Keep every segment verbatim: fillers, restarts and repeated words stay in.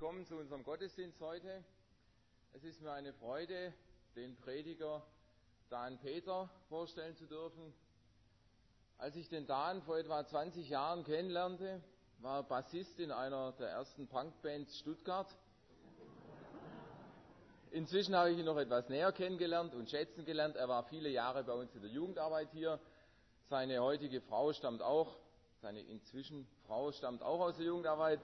willkommen zu unserem Gottesdienst heute. Es ist mir eine Freude, den Prediger Dan Peter vorstellen zu dürfen. Als ich den Dan vor etwa zwanzig Jahren kennenlernte, war er Bassist in einer der ersten Punkbands Stuttgart. Inzwischen habe ich ihn noch etwas näher kennengelernt und schätzen gelernt. Er war viele Jahre bei uns in der Jugendarbeit hier. Seine heutige Frau stammt auch, seine inzwischen Frau stammt auch aus der Jugendarbeit.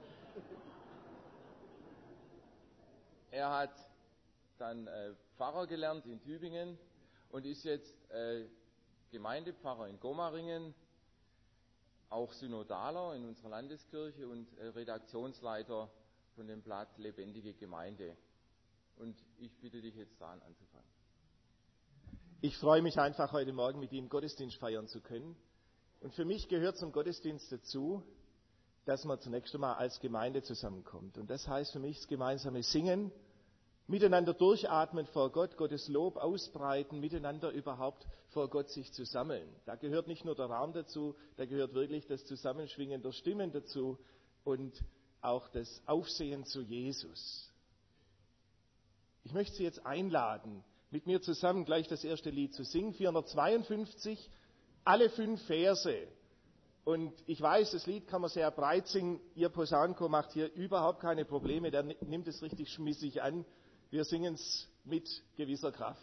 Er hat dann äh, Pfarrer gelernt in Tübingen und ist jetzt äh, Gemeindepfarrer in Gomaringen, auch Synodaler in unserer Landeskirche und äh, Redaktionsleiter von dem Blatt Lebendige Gemeinde. Und ich bitte dich jetzt, Dan, anzufangen. Ich freue mich einfach, heute Morgen mit Ihnen Gottesdienst feiern zu können. Und für mich gehört zum Gottesdienst dazu, dass man zunächst einmal als Gemeinde zusammenkommt. Und das heißt für mich das gemeinsame Singen, miteinander durchatmen vor Gott, Gottes Lob ausbreiten, miteinander überhaupt vor Gott sich zu sammeln. Da gehört nicht nur der Raum dazu, da gehört wirklich das Zusammenschwingen der Stimmen dazu und auch das Aufsehen zu Jesus. Ich möchte Sie jetzt einladen, mit mir zusammen gleich das erste Lied zu singen, vierhundertzweiundfünfzig, alle fünf Verse. Und ich weiß, das Lied kann man sehr breit singen. Ihr Posaunenchor macht hier überhaupt keine Probleme, der nimmt es richtig schmissig an. Wir singen es mit gewisser Kraft.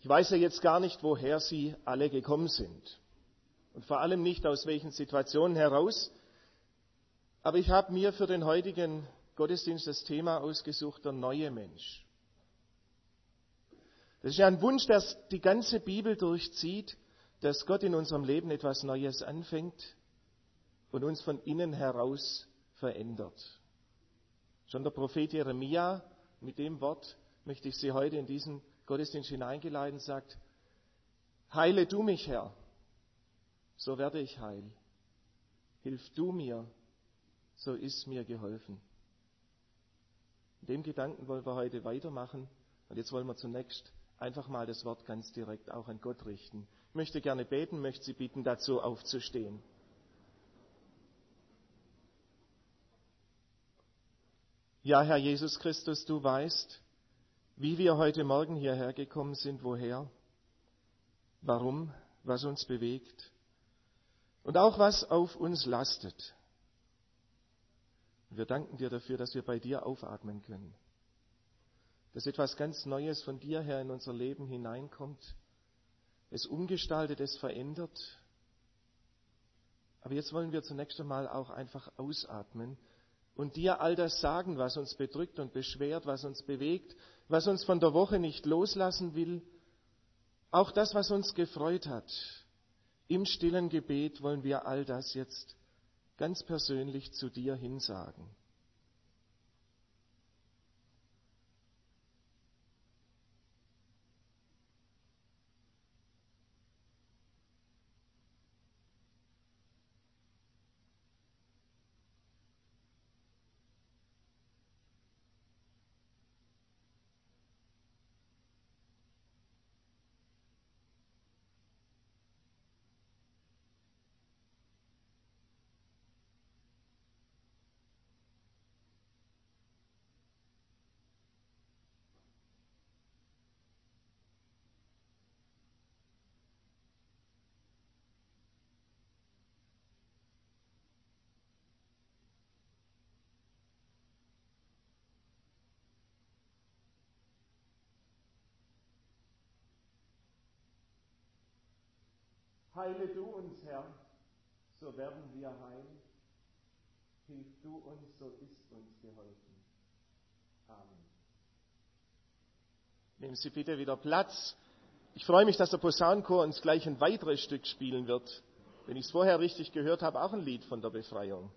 weiß ja jetzt gar nicht, woher sie alle gekommen sind. Und vor allem nicht, aus welchen Situationen heraus. Aber ich habe mir für den heutigen Gottesdienst das Thema ausgesucht, der neue Mensch. Das ist ja ein Wunsch, der die ganze Bibel durchzieht, dass Gott in unserem Leben etwas Neues anfängt und uns von innen heraus verändert. Schon der Prophet Jeremia, mit dem Wort möchte ich Sie heute in diesen Gottesdienst hineingeleiten, sagt: Heile du mich, Herr, so werde ich heil. Hilf du mir, so ist mir geholfen. In dem Gedanken wollen wir heute weitermachen. Und jetzt wollen wir zunächst einfach mal das Wort ganz direkt auch an Gott richten. Ich möchte gerne beten, möchte Sie bitten, dazu aufzustehen. Ja, Herr Jesus Christus, du weißt, wie wir heute Morgen hierher gekommen sind, woher, warum, was uns bewegt und auch was auf uns lastet. Wir danken dir dafür, dass wir bei dir aufatmen können, dass etwas ganz Neues von dir her in unser Leben hineinkommt, es umgestaltet, es verändert. Aber jetzt wollen wir zunächst einmal auch einfach ausatmen und dir all das sagen, was uns bedrückt und beschwert, was uns bewegt, was uns von der Woche nicht loslassen will. Auch das, was uns gefreut hat. Im stillen Gebet wollen wir all das jetzt ganz persönlich zu dir hinsagen. Heile du uns, Herr, so werden wir heil. Hilf du uns, so ist uns geholfen. Amen. Nehmen Sie bitte wieder Platz. Ich freue mich, dass der Posaunenchor uns gleich ein weiteres Stück spielen wird. Wenn ich es vorher richtig gehört habe, auch ein Lied von der Befreiung.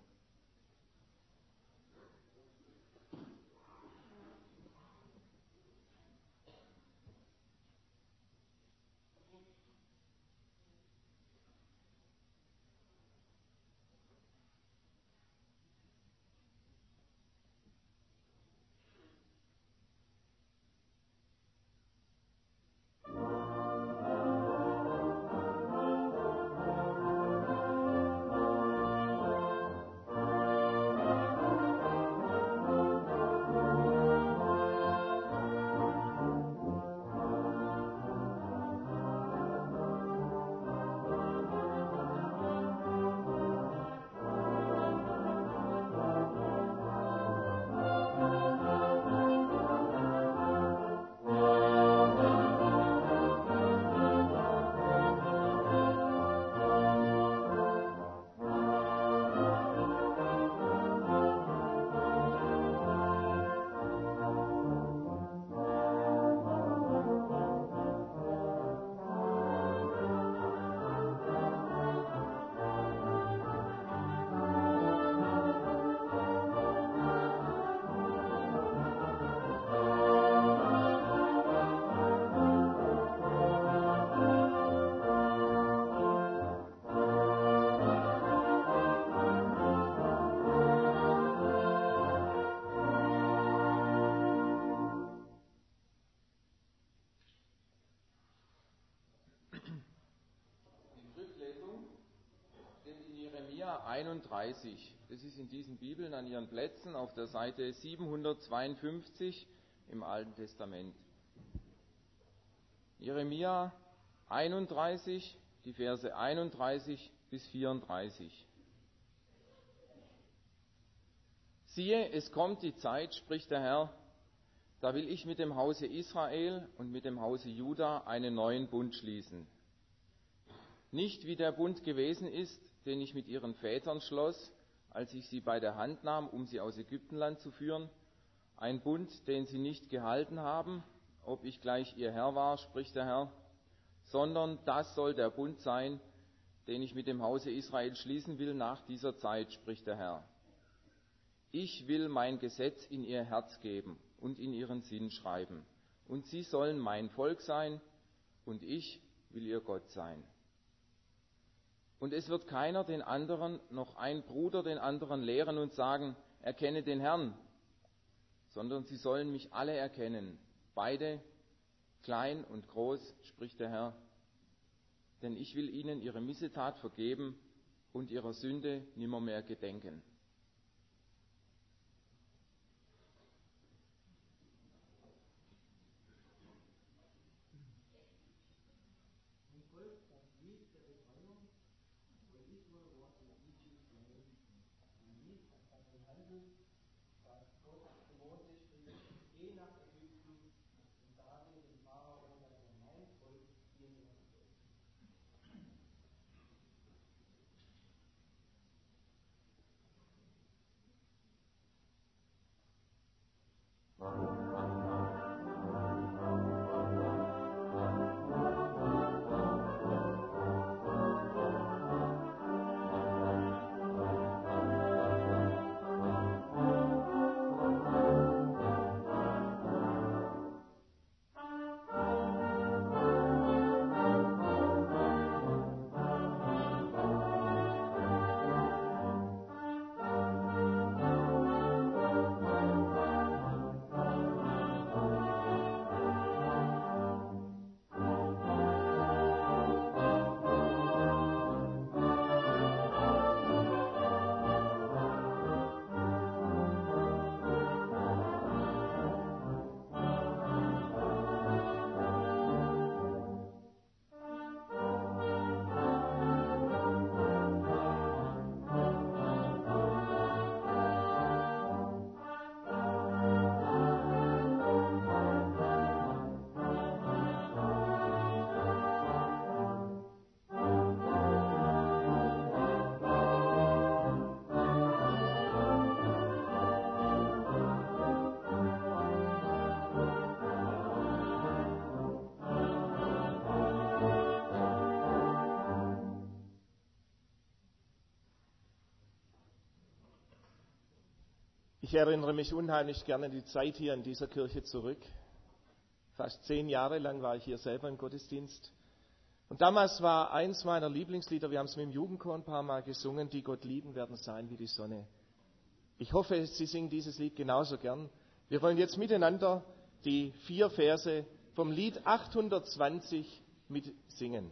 einunddreißig. Das ist in diesen Bibeln an ihren Plätzen auf der Seite siebenhundertzweiundfünfzig im Alten Testament. Jeremia einunddreißig, die Verse einunddreißig bis vierunddreißig. Siehe, es kommt die Zeit, spricht der Herr, Da will ich mit dem Hause Israel und mit dem Hause Juda einen neuen Bund schließen. Nicht wie der Bund gewesen ist, den ich mit ihren Vätern schloss, als ich sie bei der Hand nahm, um sie aus Ägyptenland zu führen, ein Bund, den sie nicht gehalten haben, ob ich gleich ihr Herr war, spricht der Herr, sondern das soll der Bund sein, den ich mit dem Hause Israel schließen will nach dieser Zeit, spricht der Herr. Ich will mein Gesetz in ihr Herz geben und in ihren Sinn schreiben, und sie sollen mein Volk sein, und ich will ihr Gott sein. Und es wird keiner den anderen, noch ein Bruder den anderen lehren und sagen, erkenne den Herrn, sondern sie sollen mich alle erkennen, beide, klein und groß, spricht der Herr, denn ich will ihnen ihre Missetat vergeben und ihrer Sünde nimmermehr gedenken. Ich erinnere mich unheimlich gerne an die Zeit hier in dieser Kirche zurück. Fast zehn Jahre lang war ich hier selber im Gottesdienst. Und damals war eins meiner Lieblingslieder, wir haben es mit dem Jugendchor ein paar Mal gesungen, die Gott lieben werden sein wie die Sonne. Ich hoffe, Sie singen dieses Lied genauso gern. Wir wollen jetzt miteinander die vier Verse vom Lied achthundertzwanzig mitsingen.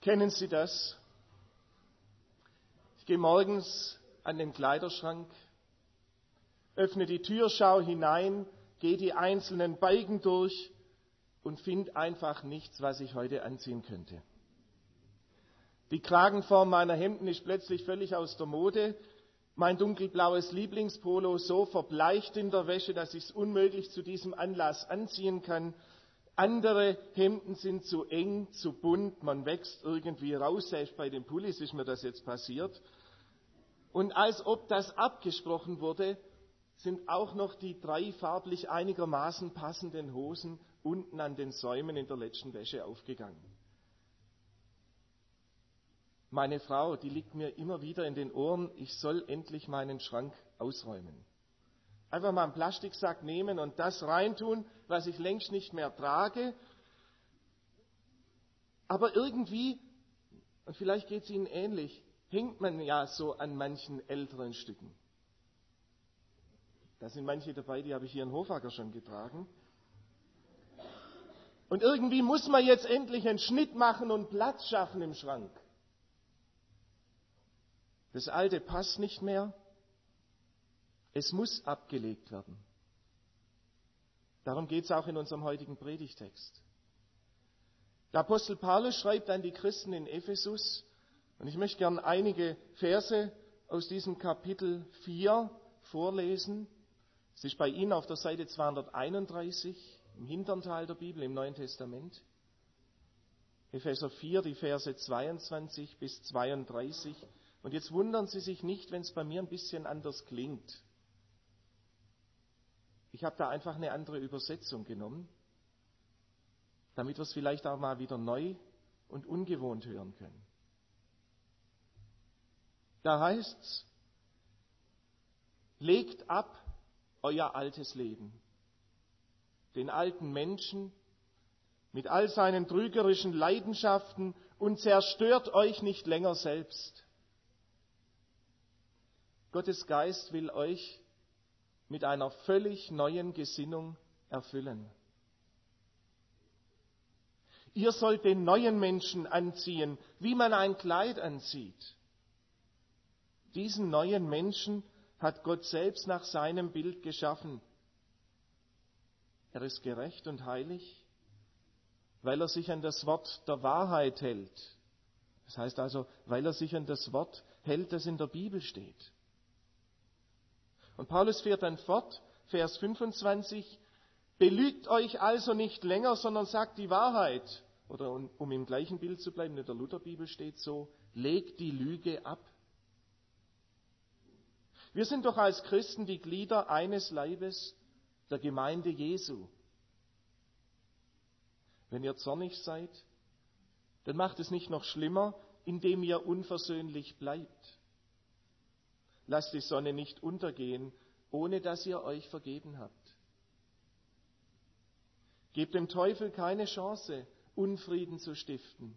Kennen Sie das? Ich gehe morgens an den Kleiderschrank, öffne die Tür, schaue hinein, gehe die einzelnen Balken durch und finde einfach nichts, was ich heute anziehen könnte. Die Kragenform meiner Hemden ist plötzlich völlig aus der Mode. Mein dunkelblaues Lieblingspolo so verbleicht in der Wäsche, dass ich es unmöglich zu diesem Anlass anziehen kann. Andere Hemden sind zu eng, zu bunt, man wächst irgendwie raus. Selbst bei den Pullis ist mir das jetzt passiert. Und als ob das abgesprochen wurde, sind auch noch die drei farblich einigermaßen passenden Hosen unten an den Säumen in der letzten Wäsche aufgegangen. Meine Frau, die liegt mir immer wieder in den Ohren, ich soll endlich meinen Schrank ausräumen. Einfach mal einen Plastiksack nehmen und das reintun, was ich längst nicht mehr trage. Aber irgendwie, und vielleicht geht es Ihnen ähnlich, hängt man ja so an manchen älteren Stücken. Da sind manche dabei, die habe ich hier in Hofacker schon getragen. Und irgendwie muss man jetzt endlich einen Schnitt machen und Platz schaffen im Schrank. Das Alte passt nicht mehr. Es muss abgelegt werden. Darum geht es auch in unserem heutigen Predigtext. Der Apostel Paulus schreibt an die Christen in Ephesus, und ich möchte gern einige Verse aus diesem Kapitel vier vorlesen. Es ist bei Ihnen auf der Seite zweihunderteinunddreißig, im hinteren Teil der Bibel, im Neuen Testament. Epheser vier, die Verse zweiundzwanzig bis zweiunddreißig. Und jetzt wundern Sie sich nicht, wenn es bei mir ein bisschen anders klingt. Ich habe da einfach eine andere Übersetzung genommen, damit wir es vielleicht auch mal wieder neu und ungewohnt hören können. Da heißt's: Legt ab euer altes Leben, den alten Menschen mit all seinen trügerischen Leidenschaften, und zerstört euch nicht länger selbst. Gottes Geist will euch mit einer völlig neuen Gesinnung erfüllen. Ihr sollt den neuen Menschen anziehen, wie man ein Kleid anzieht. Diesen neuen Menschen hat Gott selbst nach seinem Bild geschaffen. Er ist gerecht und heilig, weil er sich an das Wort der Wahrheit hält. Das heißt also, weil er sich an das Wort hält, das in der Bibel steht. Und Paulus fährt dann fort, Vers fünfundzwanzig, belügt euch also nicht länger, sondern sagt die Wahrheit. Oder um im gleichen Bild zu bleiben, in der Lutherbibel steht so, legt die Lüge ab. Wir sind doch als Christen die Glieder eines Leibes, der Gemeinde Jesu. Wenn ihr zornig seid, dann macht es nicht noch schlimmer, indem ihr unversöhnlich bleibt. Lasst die Sonne nicht untergehen, ohne dass ihr euch vergeben habt. Gebt dem Teufel keine Chance, Unfrieden zu stiften.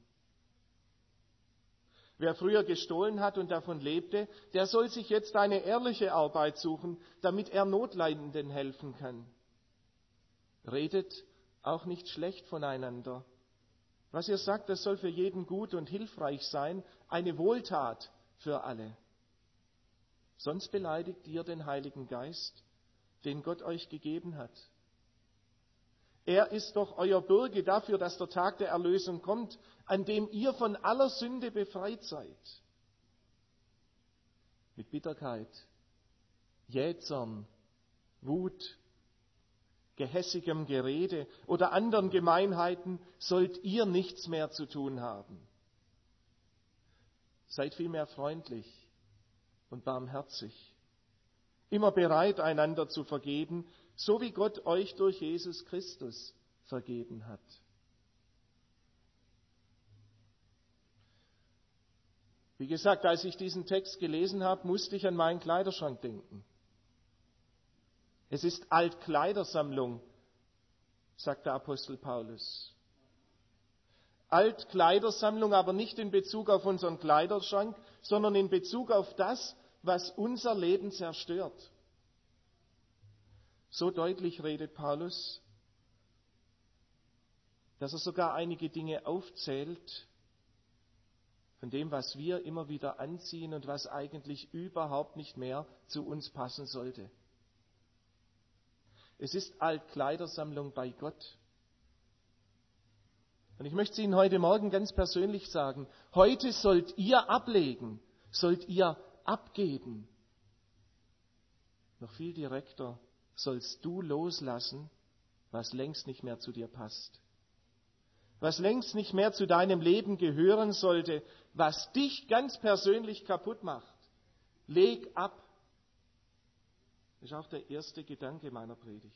Wer früher gestohlen hat und davon lebte, der soll sich jetzt eine ehrliche Arbeit suchen, damit er Notleidenden helfen kann. Redet auch nicht schlecht voneinander. Was ihr sagt, das soll für jeden gut und hilfreich sein, eine Wohltat für alle. Sonst beleidigt ihr den Heiligen Geist, den Gott euch gegeben hat. Er ist doch euer Bürge dafür, dass der Tag der Erlösung kommt, an dem ihr von aller Sünde befreit seid. Mit Bitterkeit, Jähzorn, Wut, gehässigem Gerede oder anderen Gemeinheiten sollt ihr nichts mehr zu tun haben. Seid vielmehr freundlich und barmherzig, immer bereit, einander zu vergeben, so wie Gott euch durch Jesus Christus vergeben hat. Wie gesagt, als ich diesen Text gelesen habe, musste ich an meinen Kleiderschrank denken. Es ist Altkleidersammlung, sagt der Apostel Paulus. Altkleidersammlung, aber nicht in Bezug auf unseren Kleiderschrank, sondern in Bezug auf das, was unser Leben zerstört. So deutlich redet Paulus, dass er sogar einige Dinge aufzählt, von dem, was wir immer wieder anziehen und was eigentlich überhaupt nicht mehr zu uns passen sollte. Es ist Altkleidersammlung bei Gott. Und ich möchte es Ihnen heute Morgen ganz persönlich sagen, heute sollt ihr ablegen, sollt ihr abgeben. Noch viel direkter, sollst du loslassen, was längst nicht mehr zu dir passt. Was längst nicht mehr zu deinem Leben gehören sollte, was dich ganz persönlich kaputt macht. Leg ab. Das ist auch der erste Gedanke meiner Predigt.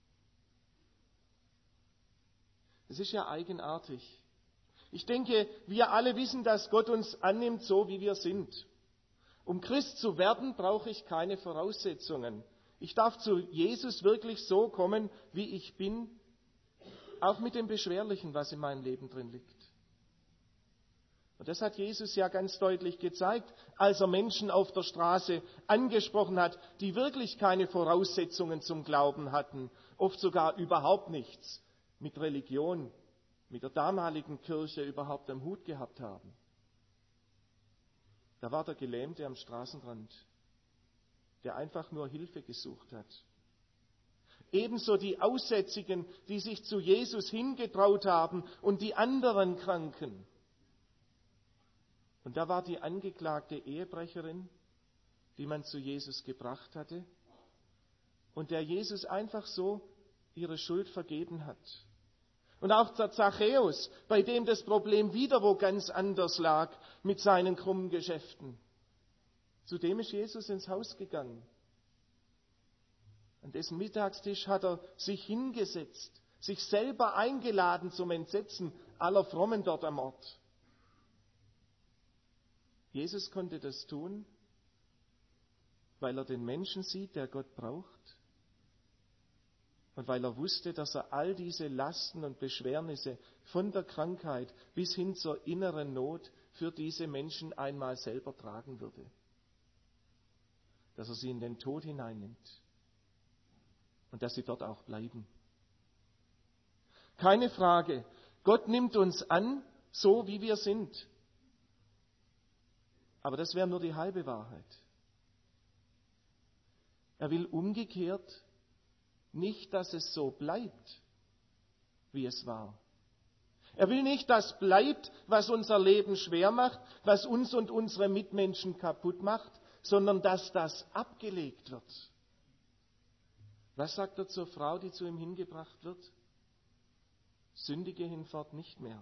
Es ist ja eigenartig. Ich denke, wir alle wissen, dass Gott uns annimmt, so wie wir sind. Um Christ zu werden, brauche ich keine Voraussetzungen. Ich darf zu Jesus wirklich so kommen, wie ich bin, auch mit dem Beschwerlichen, was in meinem Leben drin liegt. Und das hat Jesus ja ganz deutlich gezeigt, als er Menschen auf der Straße angesprochen hat, die wirklich keine Voraussetzungen zum Glauben hatten, oft sogar überhaupt nichts mit Religion, mit der damaligen Kirche überhaupt am Hut gehabt haben. Da war der Gelähmte am Straßenrand, der einfach nur Hilfe gesucht hat. Ebenso die Aussätzigen, die sich zu Jesus hingetraut haben und die anderen Kranken. Und da war die angeklagte Ehebrecherin, die man zu Jesus gebracht hatte und der Jesus einfach so ihre Schuld vergeben hat. Und auch der Zachäus, bei dem das Problem wieder wo ganz anders lag mit seinen krummen Geschäften. Zu dem ist Jesus ins Haus gegangen. An dessen Mittagstisch hat er sich hingesetzt, sich selber eingeladen zum Entsetzen aller Frommen dort am Ort. Jesus konnte das tun, weil er den Menschen sieht, der Gott braucht. Und weil er wusste, dass er all diese Lasten und Beschwernisse von der Krankheit bis hin zur inneren Not für diese Menschen einmal selber tragen würde. Dass er sie in den Tod hineinnimmt. Und dass sie dort auch bleiben. Keine Frage, Gott nimmt uns an, so wie wir sind. Aber das wäre nur die halbe Wahrheit. Er will umgekehrt nicht, dass es so bleibt, wie es war. Er will nicht, dass bleibt, was unser Leben schwer macht, was uns und unsere Mitmenschen kaputt macht, sondern dass das abgelegt wird. Was sagt er zur Frau, die zu ihm hingebracht wird? Sündige hinfort nicht mehr.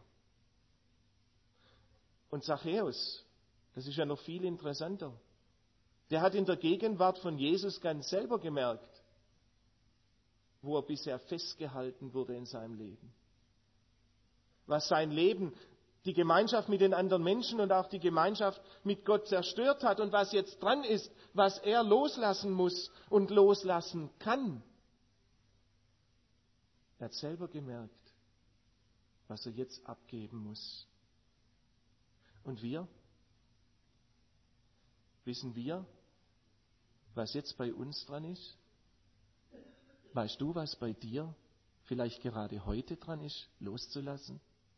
Und Zachäus, das ist ja noch viel interessanter, der hat in der Gegenwart von Jesus ganz selber gemerkt, wo er bisher festgehalten wurde in seinem Leben. Was sein Leben, die Gemeinschaft mit den anderen Menschen und auch die Gemeinschaft mit Gott zerstört hat und was jetzt dran ist, was er loslassen muss und loslassen kann. Er hat selber gemerkt, was er jetzt abgeben muss. Und wir? Wissen wir, was jetzt bei uns dran ist? Weißt du, was bei dir vielleicht gerade heute dran ist, loszulassen?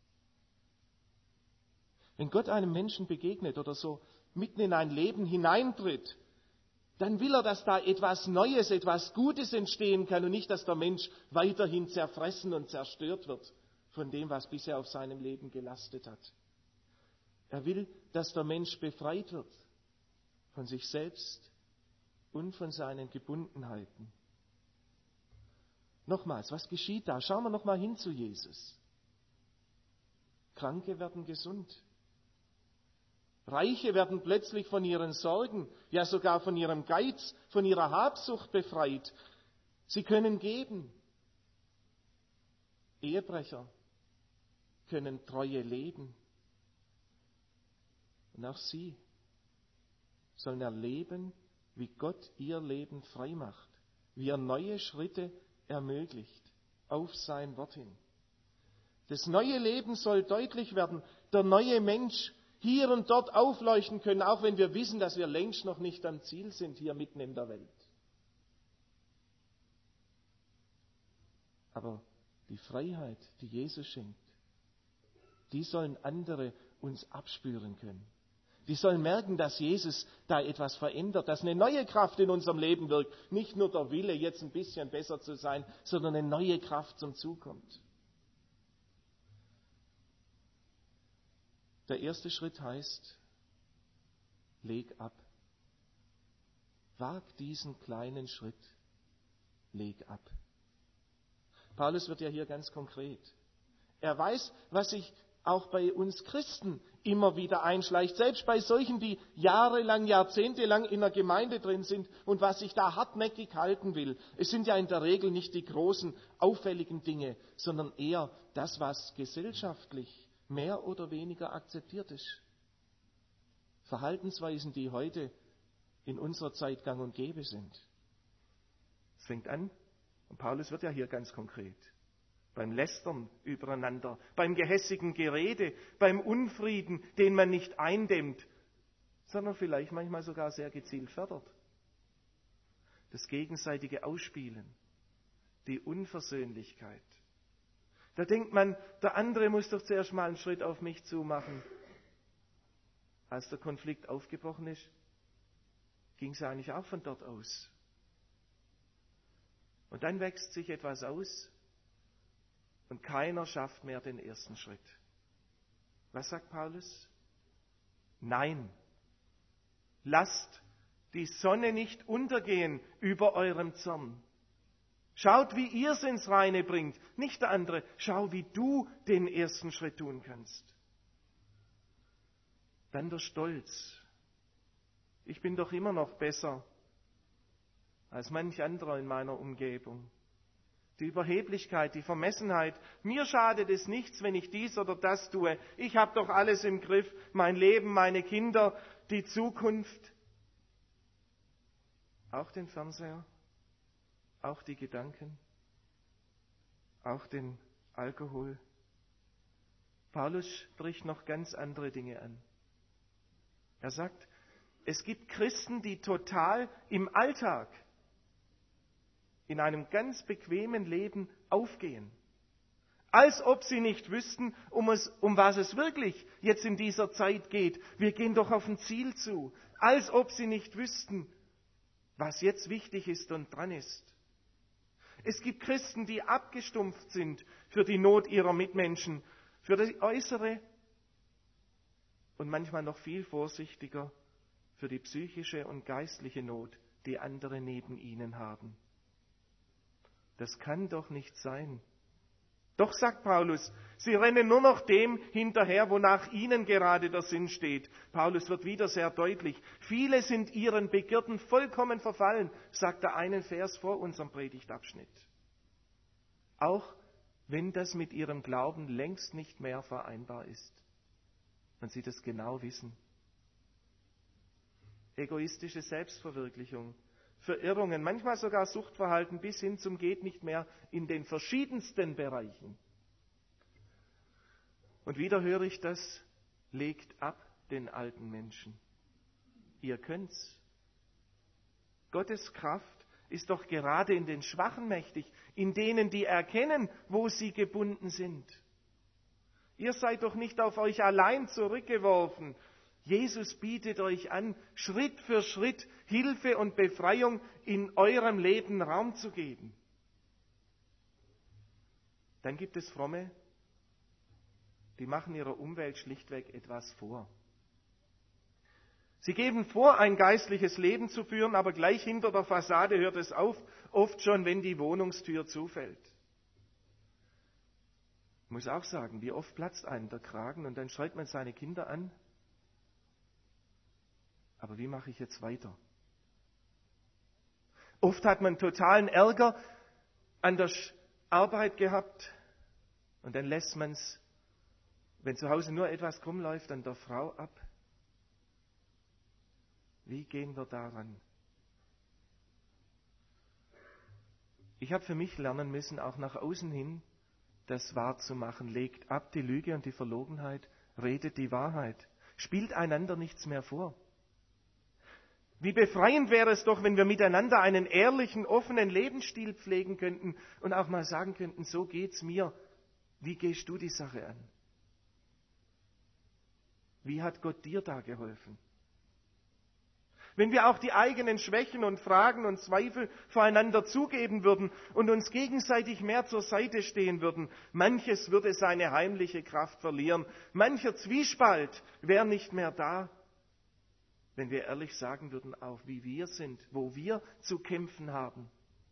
Wenn Gott einem Menschen begegnet oder so mitten in ein Leben hineintritt, dann will er, dass da etwas Neues, etwas Gutes entstehen kann und nicht, dass der Mensch weiterhin zerfressen und zerstört wird von dem, was bisher auf seinem Leben gelastet hat. Er will, dass der Mensch befreit wird von sich selbst und von seinen Gebundenheiten. Nochmals, was geschieht da? Schauen wir nochmal hin zu Jesus. Kranke werden gesund. Reiche werden plötzlich von ihren Sorgen, ja sogar von ihrem Geiz, von ihrer Habsucht befreit. Sie können geben. Ehebrecher können Treue leben. Und auch sie sollen erleben, wie Gott ihr Leben frei macht, wie er neue Schritte ermöglicht, auf sein Wort hin. Das neue Leben soll deutlich werden, der neue Mensch hier und dort aufleuchten können, auch wenn wir wissen, dass wir längst noch nicht am Ziel sind, hier mitten in der Welt. Aber die Freiheit, die Jesus schenkt, die sollen andere uns abspüren können. Die sollen merken, dass Jesus da etwas verändert, dass eine neue Kraft in unserem Leben wirkt. Nicht nur der Wille, jetzt ein bisschen besser zu sein, sondern eine neue Kraft zum Zug kommt. Der erste Schritt heißt, leg ab. Wag diesen kleinen Schritt. Leg ab. Paulus wird ja hier ganz konkret. Er weiß, was sich auch bei uns Christen immer wieder einschleicht, selbst bei solchen, die jahrelang, jahrzehntelang in der Gemeinde drin sind und was sich da hartnäckig halten will. Es sind ja in der Regel nicht die großen, auffälligen Dinge, sondern eher das, was gesellschaftlich mehr oder weniger akzeptiert ist. Verhaltensweisen, die heute in unserer Zeit gang und gäbe sind. Es fängt an, und Paulus wird ja hier ganz konkret, beim Lästern übereinander, beim gehässigen Gerede, beim Unfrieden, den man nicht eindämmt, sondern vielleicht manchmal sogar sehr gezielt fördert. Das gegenseitige Ausspielen, die Unversöhnlichkeit. Da denkt man, der andere muss doch zuerst mal einen Schritt auf mich zu machen. Als der Konflikt aufgebrochen ist, ging es eigentlich auch von dort aus. Und dann wächst sich etwas aus und keiner schafft mehr den ersten Schritt. Was sagt Paulus? Nein, lasst die Sonne nicht untergehen über eurem Zorn. Schaut, wie ihr es ins Reine bringt, nicht der andere. Schau, wie du den ersten Schritt tun kannst. Dann der Stolz. Ich bin doch immer noch besser als manch anderer in meiner Umgebung. Die Überheblichkeit, die Vermessenheit. Mir schadet es nichts, wenn ich dies oder das tue. Ich habe doch alles im Griff. Mein Leben, meine Kinder, die Zukunft. Auch den Fernseher, auch die Gedanken, auch den Alkohol. Paulus spricht noch ganz andere Dinge an. Er sagt, es gibt Christen, die total im Alltag, in einem ganz bequemen Leben aufgehen. Als ob sie nicht wüssten, um, es, um was es wirklich jetzt in dieser Zeit geht. Wir gehen doch auf ein Ziel zu. Als ob sie nicht wüssten, was jetzt wichtig ist und dran ist. Es gibt Christen, die abgestumpft sind für die Not ihrer Mitmenschen, für die äußere und manchmal noch viel vorsichtiger für die psychische und geistliche Not, die andere neben ihnen haben. Das kann doch nicht sein. Doch, sagt Paulus, sie rennen nur noch dem hinterher, wonach ihnen gerade der Sinn steht. Paulus wird wieder sehr deutlich. Viele sind ihren Begierden vollkommen verfallen, sagt er einen Vers vor unserem Predigtabschnitt. Auch wenn das mit ihrem Glauben längst nicht mehr vereinbar ist. Und sie das genau wissen. Egoistische Selbstverwirklichung, Verirrungen, manchmal sogar Suchtverhalten bis hin zum geht nicht mehr in den verschiedensten Bereichen. Und wieder höre ich das, legt ab den alten Menschen. Ihr könnt's. Gottes Kraft ist doch gerade in den Schwachen mächtig, in denen, die erkennen, wo sie gebunden sind. Ihr seid doch nicht auf euch allein zurückgeworfen. Jesus bietet euch an, Schritt für Schritt Hilfe und Befreiung in eurem Leben Raum zu geben. Dann gibt es Fromme, die machen ihrer Umwelt schlichtweg etwas vor. Sie geben vor, ein geistliches Leben zu führen, aber gleich hinter der Fassade hört es auf, oft schon, wenn die Wohnungstür zufällt. Ich muss auch sagen, wie oft platzt einem der Kragen und dann schreit man seine Kinder an. Aber wie mache ich jetzt weiter? Oft hat man totalen Ärger an der Arbeit gehabt und dann lässt man es, wenn zu Hause nur etwas krumm läuft, an der Frau ab. Wie gehen wir daran? Ich habe für mich lernen müssen, auch nach außen hin, das wahrzumachen. Legt ab die Lüge und die Verlogenheit, redet die Wahrheit. Spielt einander nichts mehr vor. Wie befreiend wäre es doch, wenn wir miteinander einen ehrlichen, offenen Lebensstil pflegen könnten und auch mal sagen könnten, so geht's mir. Wie gehst du die Sache an? Wie hat Gott dir da geholfen? Wenn wir auch die eigenen Schwächen und Fragen und Zweifel voreinander zugeben würden und uns gegenseitig mehr zur Seite stehen würden, manches würde seine heimliche Kraft verlieren. Mancher Zwiespalt wäre nicht mehr da, wenn wir ehrlich sagen würden, auch wie wir sind, wo wir zu kämpfen haben.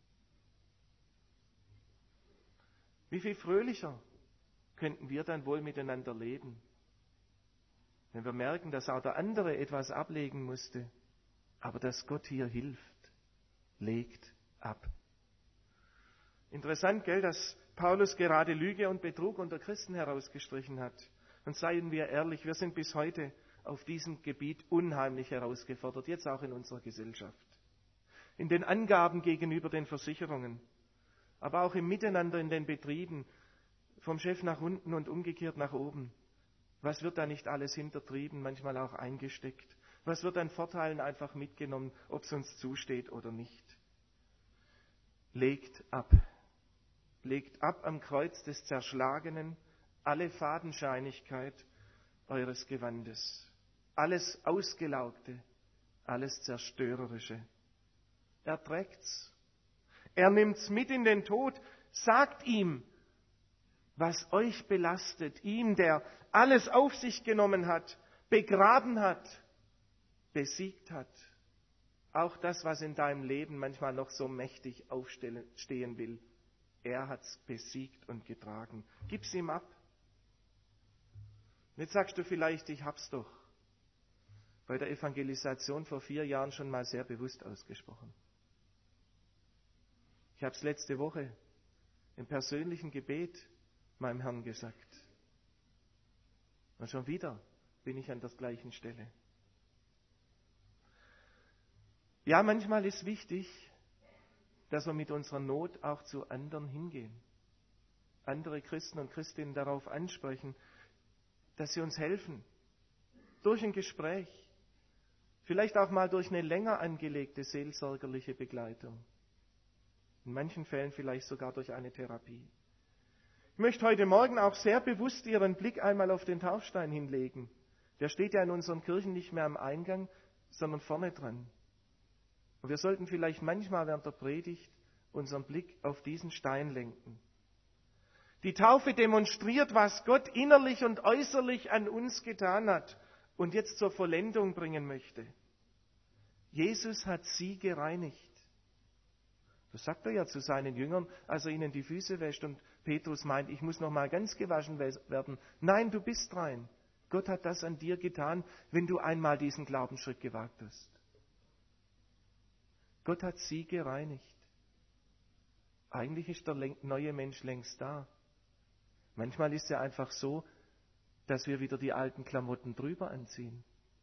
Wie viel fröhlicher könnten wir dann wohl miteinander leben, wenn wir merken, dass auch der andere etwas ablegen musste, aber dass Gott hier hilft, legt ab. Interessant, gell, dass Paulus gerade Lüge und Betrug unter Christen herausgestrichen hat. Und seien wir ehrlich, wir sind bis heute auf diesem Gebiet unheimlich herausgefordert, jetzt auch in unserer Gesellschaft. In den Angaben gegenüber den Versicherungen, aber auch im Miteinander in den Betrieben, vom Chef nach unten und umgekehrt nach oben. Was wird da nicht alles hintertrieben, manchmal auch eingesteckt? Was wird an Vorteilen einfach mitgenommen, ob es uns zusteht oder nicht? Legt ab. Legt ab am Kreuz des Zerschlagenen alle Fadenscheinigkeit eures Gewandes, alles Ausgelaugte, alles Zerstörerische. Er trägt's. Er nimmt's mit in den Tod. Sagt ihm, was euch belastet, ihm, der alles auf sich genommen hat, begraben hat, besiegt hat. Auch das, was in deinem Leben manchmal noch so mächtig aufstehen will, er hat's besiegt und getragen. Gib's ihm ab. Jetzt sagst du vielleicht, ich hab's doch bei der Evangelisation vor vier Jahren schon mal sehr bewusst ausgesprochen. Ich habe es letzte Woche im persönlichen Gebet meinem Herrn gesagt. Und schon wieder bin ich an der gleichen Stelle. Ja, manchmal ist wichtig, dass wir mit unserer Not auch zu anderen hingehen. Andere Christen und Christinnen darauf ansprechen, dass sie uns helfen. Durch ein Gespräch. Vielleicht auch mal durch eine länger angelegte seelsorgerliche Begleitung. In manchen Fällen vielleicht sogar durch eine Therapie. Ich möchte heute Morgen auch sehr bewusst Ihren Blick einmal auf den Taufstein hinlegen. Der steht ja in unseren Kirchen nicht mehr am Eingang, sondern vorne dran. Und wir sollten vielleicht manchmal während der Predigt unseren Blick auf diesen Stein lenken. Die Taufe demonstriert, was Gott innerlich und äußerlich an uns getan hat und jetzt zur Vollendung bringen möchte. Jesus hat sie gereinigt. Das sagt er ja zu seinen Jüngern, als er ihnen die Füße wäscht und Petrus meint, ich muss noch mal ganz gewaschen werden. Nein, du bist rein. Gott hat das an dir getan, wenn du einmal diesen Glaubensschritt gewagt hast. Gott hat sie gereinigt. Eigentlich ist der neue Mensch längst da. Manchmal ist es einfach so, dass wir wieder die alten Klamotten drüber anziehen.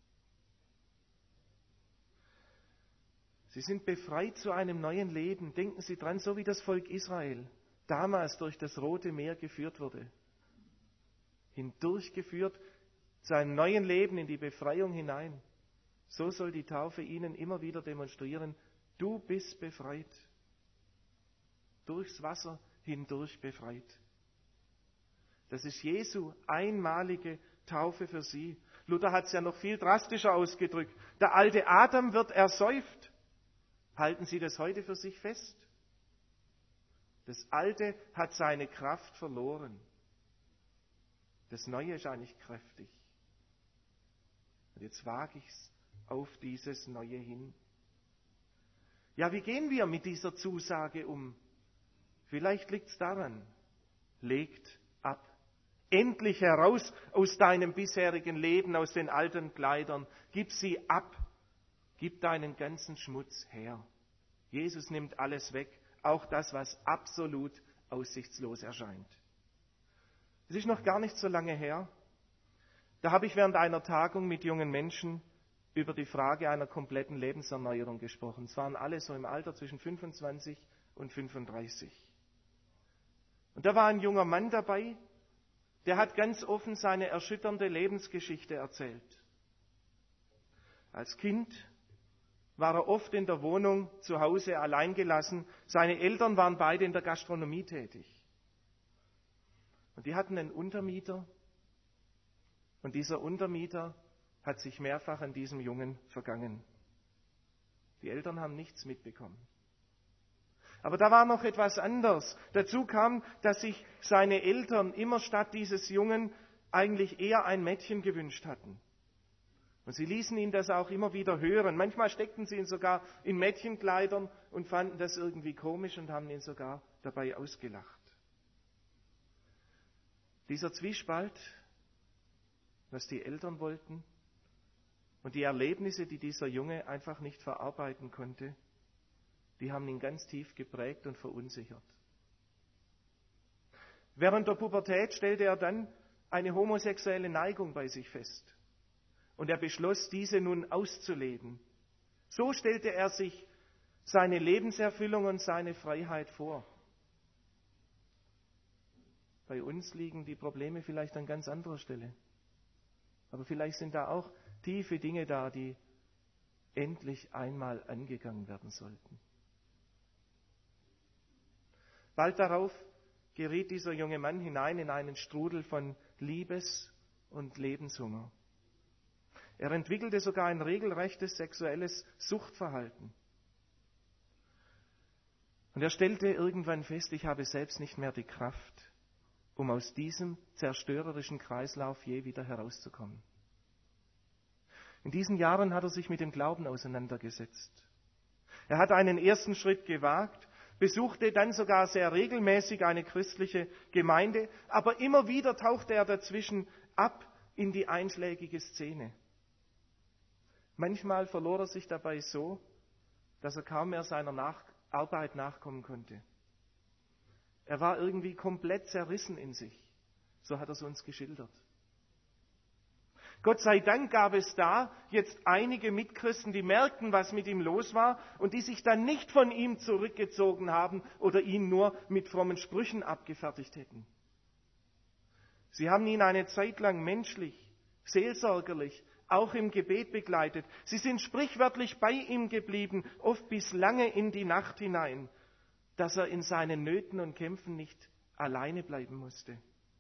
Sie sind befreit zu einem neuen Leben. Denken Sie dran, so wie das Volk Israel damals durch das Rote Meer geführt wurde. Hindurchgeführt zu einem neuen Leben in die Befreiung hinein. So soll die Taufe Ihnen immer wieder demonstrieren, du bist befreit. Durchs Wasser hindurch befreit. Das ist Jesu einmalige Taufe für Sie. Luther hat es ja noch viel drastischer ausgedrückt. Der alte Adam wird ersäuft. Halten Sie das heute für sich fest? Das Alte hat seine Kraft verloren. Das Neue ist eigentlich kräftig. Und jetzt wage ich es auf dieses Neue hin. Ja, wie gehen wir mit dieser Zusage um? Vielleicht liegt es daran, legt ab. Endlich heraus aus deinem bisherigen Leben, aus den alten Kleidern. Gib sie ab. Gib deinen ganzen Schmutz her. Jesus nimmt alles weg, auch das, was absolut aussichtslos erscheint. Es ist noch gar nicht so lange her. Da habe ich während einer Tagung mit jungen Menschen über die Frage einer kompletten Lebenserneuerung gesprochen. Es waren alle so im Alter zwischen fünfundzwanzig und fünfunddreißig. Und da war ein junger Mann dabei, der hat ganz offen seine erschütternde Lebensgeschichte erzählt. Als Kind war er oft in der Wohnung zu Hause allein gelassen. Seine Eltern waren beide in der Gastronomie tätig. Und die hatten einen Untermieter, Und dieser Untermieter hat sich mehrfach an diesem Jungen vergangen. Die Eltern haben nichts mitbekommen. Aber da war noch etwas anderes. Dazu kam, dass sich seine Eltern immer statt dieses Jungen eigentlich eher ein Mädchen gewünscht hatten. Und sie ließen ihn das auch immer wieder hören. Manchmal steckten sie ihn sogar in Mädchenkleidern und fanden das irgendwie komisch und haben ihn sogar dabei ausgelacht. Dieser Zwiespalt, was die Eltern wollten und die Erlebnisse, die dieser Junge einfach nicht verarbeiten konnte, die haben ihn ganz tief geprägt und verunsichert. Während der Pubertät stellte er dann eine homosexuelle Neigung bei sich fest. Und er beschloss, diese nun auszuleben. So stellte er sich seine Lebenserfüllung und seine Freiheit vor. Bei uns liegen die Probleme vielleicht an ganz anderer Stelle. Aber vielleicht sind da auch tiefe Dinge da, die endlich einmal angegangen werden sollten. Bald darauf geriet dieser junge Mann hinein in einen Strudel von Liebes- und Lebenshunger. Er entwickelte sogar ein regelrechtes sexuelles Suchtverhalten. Und er stellte irgendwann fest, ich habe selbst nicht mehr die Kraft, um aus diesem zerstörerischen Kreislauf je wieder herauszukommen. In diesen Jahren hat er sich mit dem Glauben auseinandergesetzt. Er hat einen ersten Schritt gewagt, besuchte dann sogar sehr regelmäßig eine christliche Gemeinde, aber immer wieder tauchte er dazwischen ab in die einschlägige Szene. Manchmal verlor er sich dabei so, dass er kaum mehr seiner Nach- Arbeit nachkommen konnte. Er war irgendwie komplett zerrissen in sich. So hat er es uns geschildert. Gott sei Dank gab es da jetzt einige Mitchristen, die merkten, was mit ihm los war und die sich dann nicht von ihm zurückgezogen haben oder ihn nur mit frommen Sprüchen abgefertigt hätten. Sie haben ihn eine Zeit lang menschlich, seelsorgerlich, auch im Gebet begleitet. Sie sind sprichwörtlich bei ihm geblieben, oft bis lange in die Nacht hinein, dass er in seinen Nöten und Kämpfen nicht alleine bleiben musste.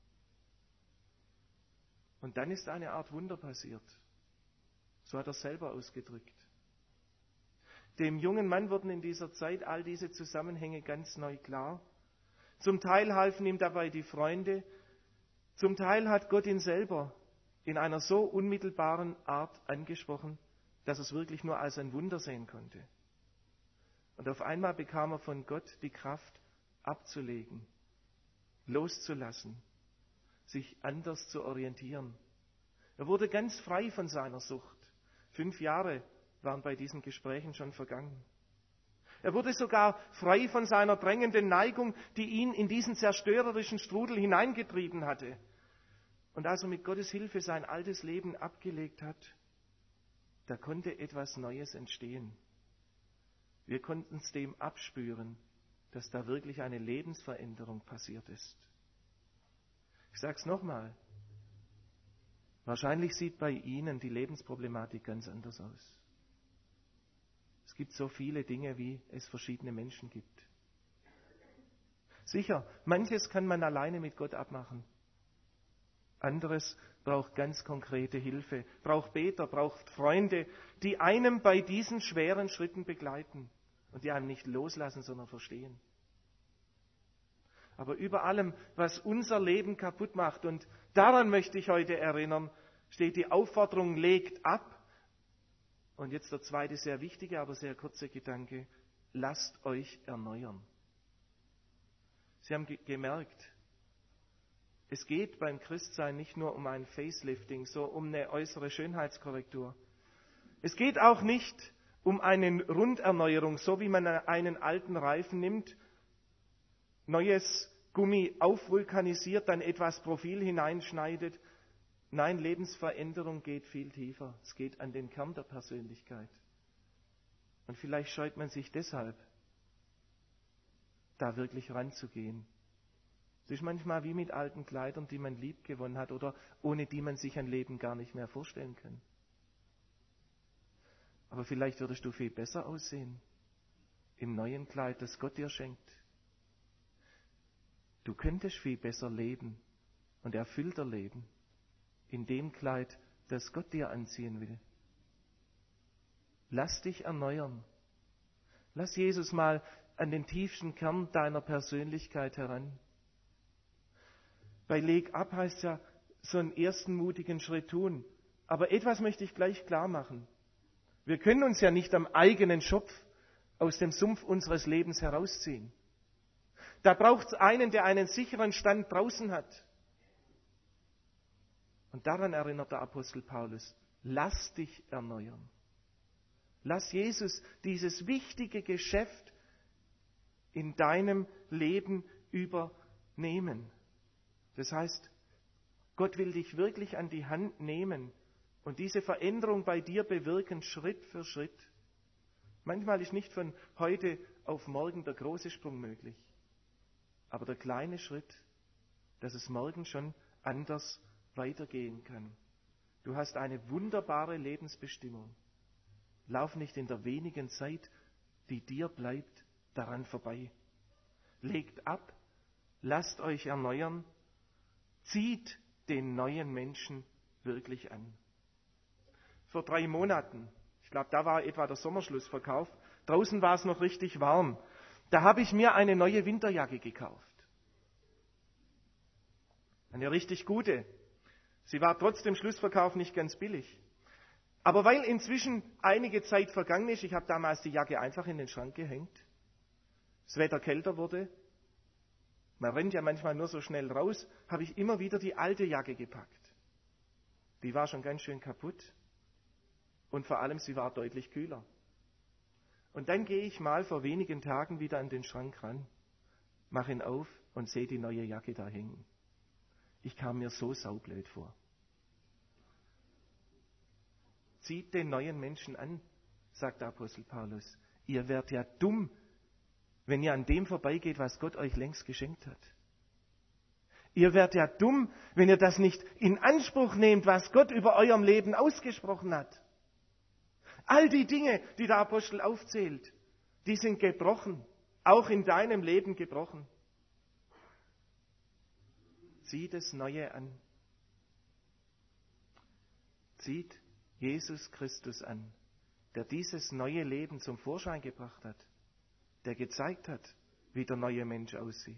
Und dann ist eine Art Wunder passiert. So hat er selber ausgedrückt. Dem jungen Mann wurden in dieser Zeit all diese Zusammenhänge ganz neu klar. Zum Teil halfen ihm dabei die Freunde, zum Teil hat Gott ihn selber in einer so unmittelbaren Art angesprochen, dass er es wirklich nur als ein Wunder sehen konnte. Und auf einmal bekam er von Gott die Kraft, abzulegen, loszulassen, sich anders zu orientieren. Er wurde ganz frei von seiner Sucht. Fünf Jahre waren bei diesen Gesprächen schon vergangen. Er wurde sogar frei von seiner drängenden Neigung, die ihn in diesen zerstörerischen Strudel hineingetrieben hatte. Und als er mit Gottes Hilfe sein altes Leben abgelegt hat, da konnte etwas Neues entstehen. Wir konnten es dem abspüren, dass da wirklich eine Lebensveränderung passiert ist. Ich sage es nochmal, wahrscheinlich sieht bei Ihnen die Lebensproblematik ganz anders aus. Es gibt so viele Dinge, wie es verschiedene Menschen gibt. Sicher, manches kann man alleine mit Gott abmachen. Anderes braucht ganz konkrete Hilfe, braucht Beter, braucht Freunde, die einem bei diesen schweren Schritten begleiten und die einem nicht loslassen, sondern verstehen. Aber über allem, was unser Leben kaputt macht, und daran möchte ich heute erinnern, steht die Aufforderung, legt ab. Und jetzt der zweite sehr wichtige, aber sehr kurze Gedanke, lasst euch erneuern. Sie haben ge- gemerkt, es geht beim Christsein nicht nur um ein Facelifting, so um eine äußere Schönheitskorrektur. Es geht auch nicht um eine Runderneuerung, so wie man einen alten Reifen nimmt, neues Gummi aufvulkanisiert, dann etwas Profil hineinschneidet. Nein, Lebensveränderung geht viel tiefer. Es geht an den Kern der Persönlichkeit. Und vielleicht scheut man sich deshalb, da wirklich ranzugehen. Es ist manchmal wie mit alten Kleidern, die man lieb gewonnen hat oder ohne die man sich ein Leben gar nicht mehr vorstellen kann. Aber vielleicht würdest du viel besser aussehen im neuen Kleid, das Gott dir schenkt. Du könntest viel besser leben und erfüllter leben in dem Kleid, das Gott dir anziehen will. Lass dich erneuern. Lass Jesus mal an den tiefsten Kern deiner Persönlichkeit heran. Bei Leg ab heißt ja, so einen ersten mutigen Schritt tun. Aber etwas möchte ich gleich klar machen. Wir können uns ja nicht am eigenen Schopf aus dem Sumpf unseres Lebens herausziehen. Da braucht es einen, der einen sicheren Stand draußen hat. Und daran erinnert der Apostel Paulus, lass dich erneuern. Lass Jesus dieses wichtige Geschäft in deinem Leben übernehmen. Das heißt, Gott will dich wirklich an die Hand nehmen und diese Veränderung bei dir bewirken, Schritt für Schritt. Manchmal ist nicht von heute auf morgen der große Sprung möglich, aber der kleine Schritt, dass es morgen schon anders weitergehen kann. Du hast eine wunderbare Lebensbestimmung. Lauf nicht in der wenigen Zeit, die dir bleibt, daran vorbei. Legt ab, lasst euch erneuern, zieht den neuen Menschen wirklich an. Vor drei Monaten, ich glaube, da war etwa der Sommerschlussverkauf, draußen war es noch richtig warm, da habe ich mir eine neue Winterjacke gekauft. Eine richtig gute. Sie war trotz dem Schlussverkauf nicht ganz billig. Aber weil inzwischen einige Zeit vergangen ist, ich habe damals die Jacke einfach in den Schrank gehängt, das Wetter kälter wurde, man rennt ja manchmal nur so schnell raus, habe ich immer wieder die alte Jacke gepackt. Die war schon ganz schön kaputt und vor allem sie war deutlich kühler. Und dann gehe ich mal vor wenigen Tagen wieder an den Schrank ran, mache ihn auf und sehe die neue Jacke da hängen. Ich kam mir so saublöd vor. Zieht den neuen Menschen an, sagt der Apostel Paulus. Ihr werdet ja dumm, wenn ihr an dem vorbeigeht, was Gott euch längst geschenkt hat. Ihr werdet ja dumm, wenn ihr das nicht in Anspruch nehmt, was Gott über eurem Leben ausgesprochen hat. All die Dinge, die der Apostel aufzählt, die sind gebrochen, auch in deinem Leben gebrochen. Zieh das Neue an. Zieht Jesus Christus an, der dieses neue Leben zum Vorschein gebracht hat, der gezeigt hat, wie der neue Mensch aussieht.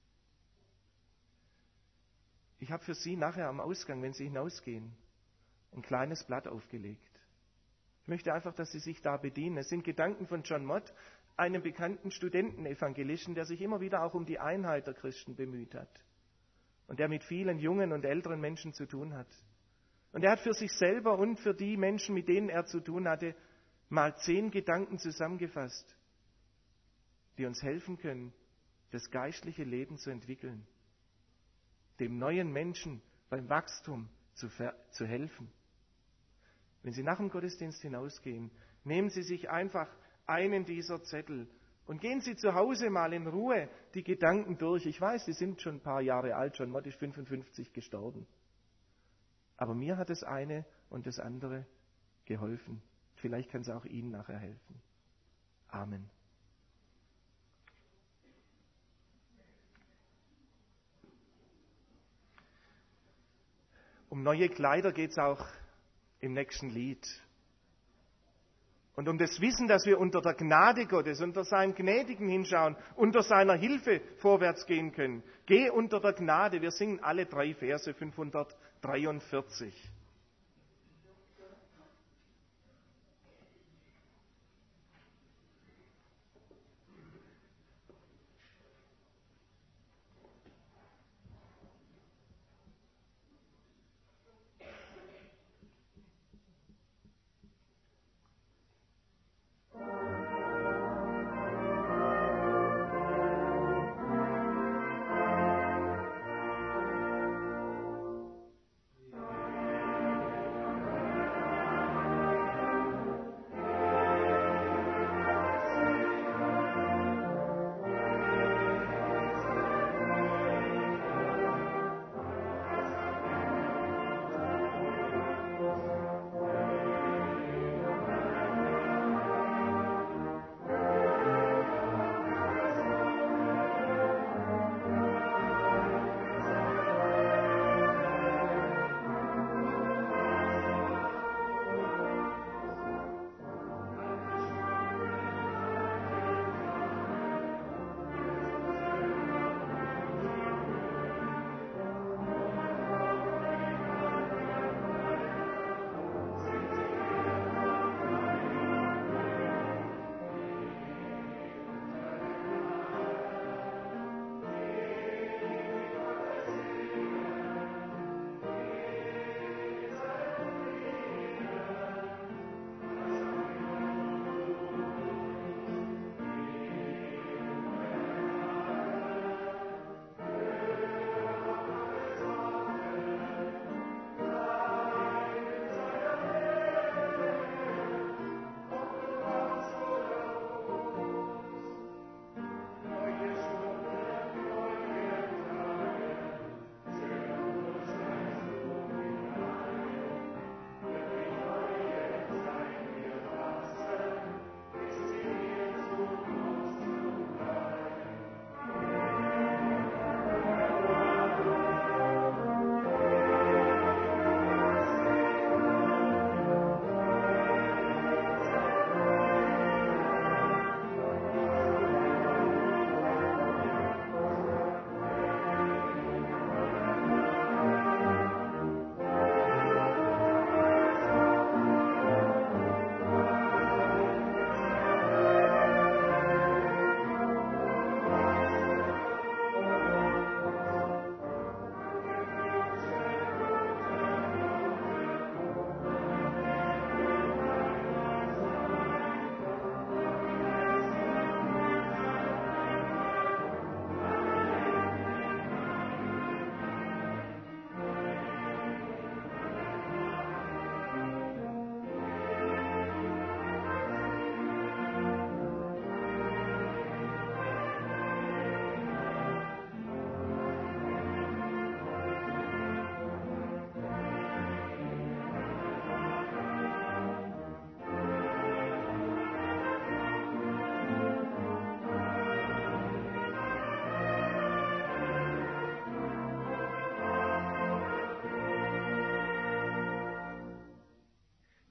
Ich habe für Sie nachher am Ausgang, wenn Sie hinausgehen, ein kleines Blatt aufgelegt. Ich möchte einfach, dass Sie sich da bedienen. Es sind Gedanken von John Mott, einem bekannten Studentenevangelisten, der sich immer wieder auch um die Einheit der Christen bemüht hat und der mit vielen jungen und älteren Menschen zu tun hat. Und er hat für sich selber und für die Menschen, mit denen er zu tun hatte, mal zehn Gedanken zusammengefasst, die uns helfen können, das geistliche Leben zu entwickeln, dem neuen Menschen beim Wachstum zu, ver- zu helfen. Wenn Sie nach dem Gottesdienst hinausgehen, nehmen Sie sich einfach einen dieser Zettel und gehen Sie zu Hause mal in Ruhe die Gedanken durch. Ich weiß, Sie sind schon ein paar Jahre alt, John Mott ist fünfundfünfzig gestorben. Aber mir hat das eine und das andere geholfen. Vielleicht kann es auch Ihnen nachher helfen. Amen. Um neue Kleider geht es auch im nächsten Lied. Und um das Wissen, dass wir unter der Gnade Gottes, unter seinem gnädigen Hinschauen, unter seiner Hilfe vorwärts gehen können. Geh unter der Gnade. Wir singen alle drei Verse fünfhundertdreiundvierzig.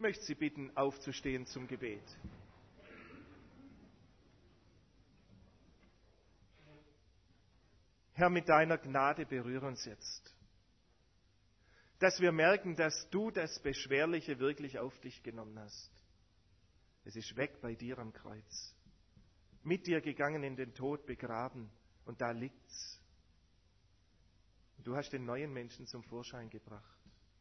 möchte Sie bitten, aufzustehen zum Gebet. Herr, mit deiner Gnade berühre uns jetzt, dass wir merken, dass du das Beschwerliche wirklich auf dich genommen hast. Es ist weg bei dir am Kreuz, mit dir gegangen in den Tod, begraben, und da liegt's. Du hast den neuen Menschen zum Vorschein gebracht.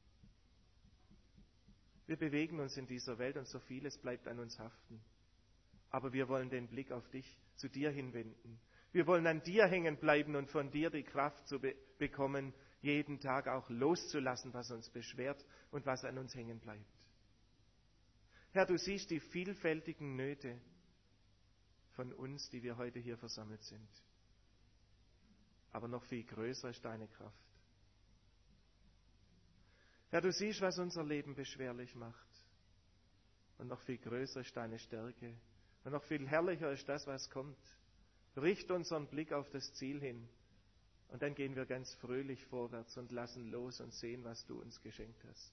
Wir bewegen uns in dieser Welt und so vieles bleibt an uns haften. Aber wir wollen den Blick auf dich, zu dir hinwenden. Wir wollen an dir hängen bleiben und von dir die Kraft zu be- bekommen, jeden Tag auch loszulassen, was uns beschwert und was an uns hängen bleibt. Herr, du siehst die vielfältigen Nöte von uns, die wir heute hier versammelt sind. Aber noch viel größer ist deine Kraft. Herr, du siehst, was unser Leben beschwerlich macht. Und noch viel größer ist deine Stärke. Und noch viel herrlicher ist das, was kommt. Richt unseren Blick auf das Ziel hin. Und dann gehen wir ganz fröhlich vorwärts und lassen los und sehen, was du uns geschenkt hast.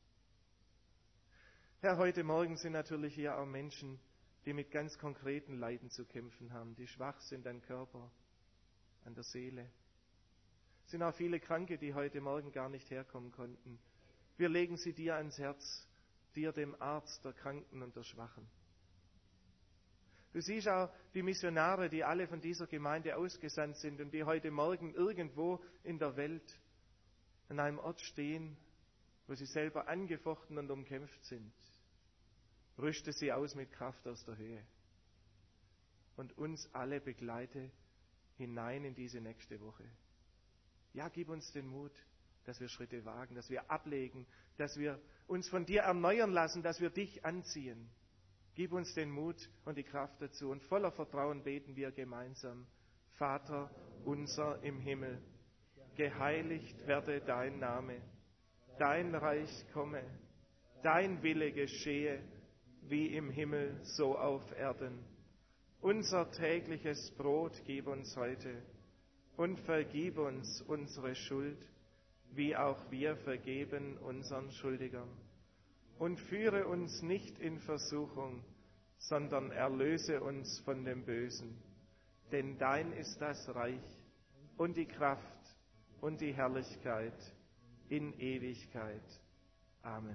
Herr, heute Morgen sind natürlich hier auch Menschen, die mit ganz konkreten Leiden zu kämpfen haben, die schwach sind an Körper, an der Seele. Es sind auch viele Kranke, die heute Morgen gar nicht herkommen konnten. Wir legen sie dir ans Herz, dir, dem Arzt der Kranken und der Schwachen. Du siehst auch die Missionare, die alle von dieser Gemeinde ausgesandt sind und die heute Morgen irgendwo in der Welt an einem Ort stehen, wo sie selber angefochten und umkämpft sind. Rüste sie aus mit Kraft aus der Höhe. Und uns alle begleite hinein in diese nächste Woche. Ja, gib uns den Mut, dass wir Schritte wagen, dass wir ablegen, dass wir uns von dir erneuern lassen, dass wir dich anziehen. Gib uns den Mut und die Kraft dazu. Und voller Vertrauen beten wir gemeinsam. Vater unser im Himmel, geheiligt werde dein Name. Dein Reich komme, dein Wille geschehe, wie im Himmel, so auf Erden. Unser tägliches Brot gib uns heute und vergib uns unsere Schuld, wie auch wir vergeben unseren Schuldigern. Und führe uns nicht in Versuchung, sondern erlöse uns von dem Bösen. Denn dein ist das Reich und die Kraft und die Herrlichkeit in Ewigkeit. Amen.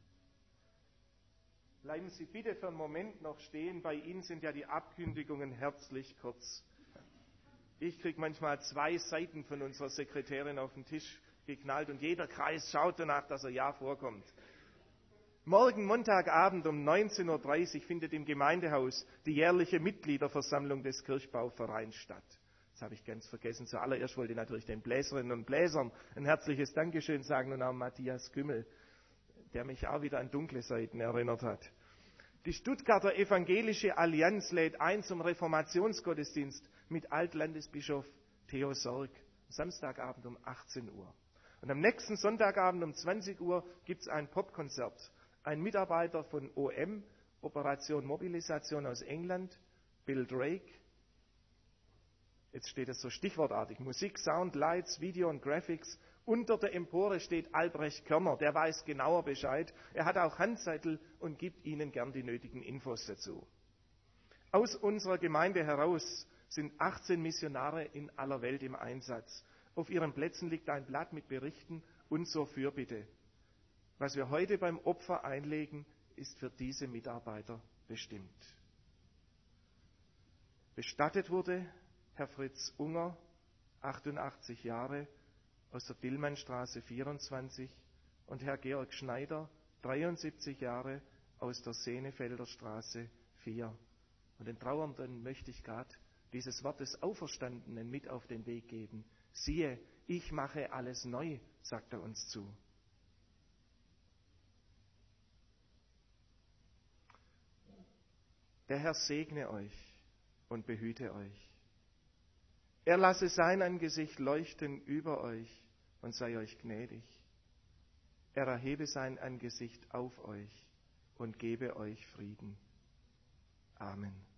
Bleiben Sie bitte für einen Moment noch stehen. Bei Ihnen sind ja die Abkündigungen herzlich kurz. Ich kriege manchmal zwei Seiten von unserer Sekretärin auf den Tisch geknallt und jeder Kreis schaut danach, dass er ja vorkommt. Morgen Montagabend um neunzehn Uhr dreißig findet im Gemeindehaus die jährliche Mitgliederversammlung des Kirchbauvereins statt. Das habe ich ganz vergessen. Zuallererst wollte ich natürlich den Bläserinnen und Bläsern ein herzliches Dankeschön sagen und auch Matthias Kümmel, der mich auch wieder an dunkle Seiten erinnert hat. Die Stuttgarter Evangelische Allianz lädt ein zum Reformationsgottesdienst mit Altlandesbischof Theo Sorg, Samstagabend um achtzehn Uhr. Und am nächsten Sonntagabend um zwanzig Uhr gibt es ein Popkonzert. Ein Mitarbeiter von O M, Operation Mobilisation aus England, Bill Drake. Jetzt steht es so stichwortartig. Musik, Sound, Lights, Video und Graphics. Unter der Empore steht Albrecht Körner, der weiß genauer Bescheid. Er hat auch Handzettel und gibt Ihnen gern die nötigen Infos dazu. Aus unserer Gemeinde heraus sind achtzehn Missionare in aller Welt im Einsatz. Auf ihren Plätzen liegt ein Blatt mit Berichten und zur Fürbitte. Was wir heute beim Opfer einlegen, ist für diese Mitarbeiter bestimmt. Bestattet wurde Herr Fritz Unger, achtundachtzig Jahre, aus der Dillmannstraße vierundzwanzig, und Herr Georg Schneider, dreiundsiebzig Jahre, aus der Senefelder Straße vier. Und den Trauernden möchte ich gerade dieses Wort des Auferstandenen mit auf den Weg geben. Siehe, ich mache alles neu, sagt er uns zu. Der Herr segne euch und behüte euch. Er lasse sein Angesicht leuchten über euch und sei euch gnädig. Er erhebe sein Angesicht auf euch und gebe euch Frieden. Amen.